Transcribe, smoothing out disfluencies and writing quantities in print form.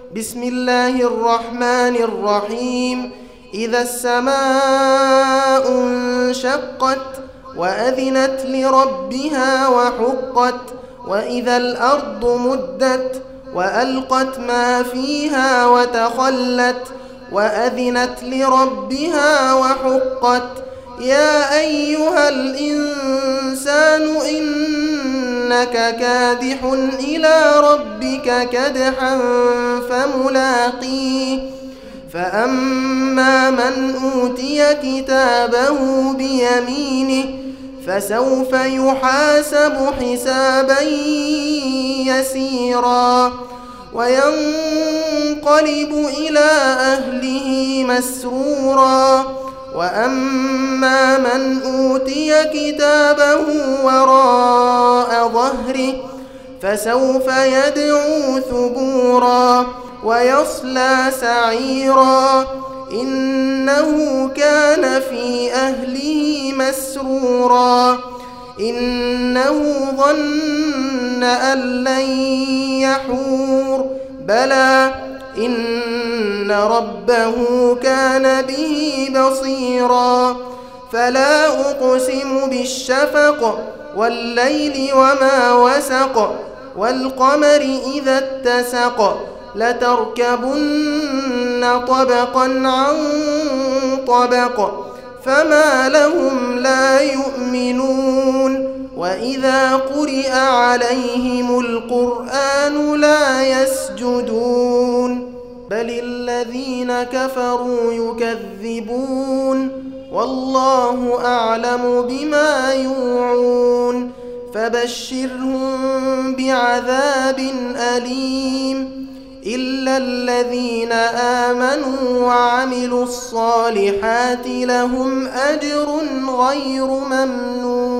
بسم الله الرحمن الرحيم إذا السماء انشقت وأذنت لربها وحقت وإذا الأرض مدت وألقت ما فيها وتخلت وأذنت لربها وحقت يا أيها الإنسان إنك كادح إلى ربك كدحا فملاقيه فأما من أوتي كتابه بيمينه فسوف يحاسب حسابا يسيرا وينقلب إلى أهله مسرورا وأما من أوتي كتابه وراء ظهره فسوف يدعو ثبورا ويصلى سعيرا إنه كان في أهله مسرورا إنه ظن أن لن يحور بلى إن ربه كان به بصيرا فلا أقسم بالشفق والليل وما وسق والقمر إذا اتسق لتركبن طبقا عن طبق فما لهم لا يؤمنون وإذا قرئ عليهم القرآن لا يسجدون بل الذين كفروا يكذبون والله أعلم بما يوعون فبشرهم بعذاب أليم إلا الذين آمنوا وعملوا الصالحات لهم أجر غير ممنون